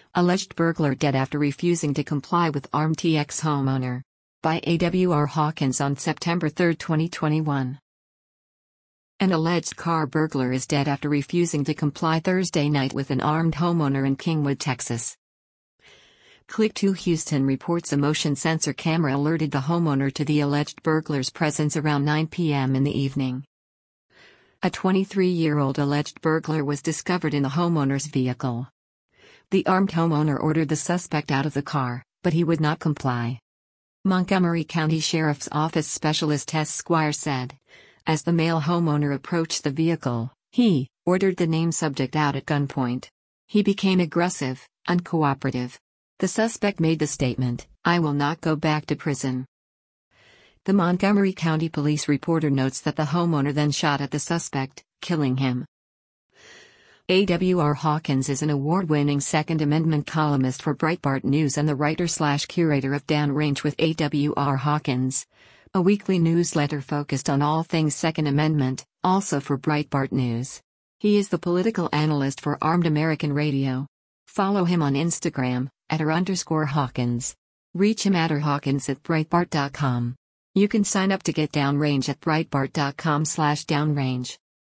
Alleged burglar dead after refusing to comply with armed TX homeowner. By AWR Hawkins on September 3, 2021. An alleged car burglar is dead after refusing to comply Thursday night with an armed homeowner in Kingwood, Texas. Click2 Houston reports a motion sensor camera alerted the homeowner to the alleged burglar's presence around 9 p.m. in the evening. A 23-year-old alleged burglar was discovered in the homeowner's vehicle. The armed homeowner ordered the suspect out of the car, but he would not comply. Montgomery County Sheriff's Office Specialist Tess Squire said, as the male homeowner approached the vehicle, he ordered the named subject out at gunpoint. He became aggressive, uncooperative. The suspect made the statement, "I will not go back to prison." The Montgomery County Police reporter notes that the homeowner then shot at the suspect, killing him. AWR Hawkins is an award-winning Second Amendment columnist for Breitbart News and the writer/curator of Downrange with AWR Hawkins, a weekly newsletter focused on all things Second Amendment, also for Breitbart News. He is the political analyst for Armed American Radio. Follow him on Instagram, @r_Hawkins. Reach him at @Hawkins@Breitbart.com. You can sign up to get Downrange at Breitbart.com/Downrange.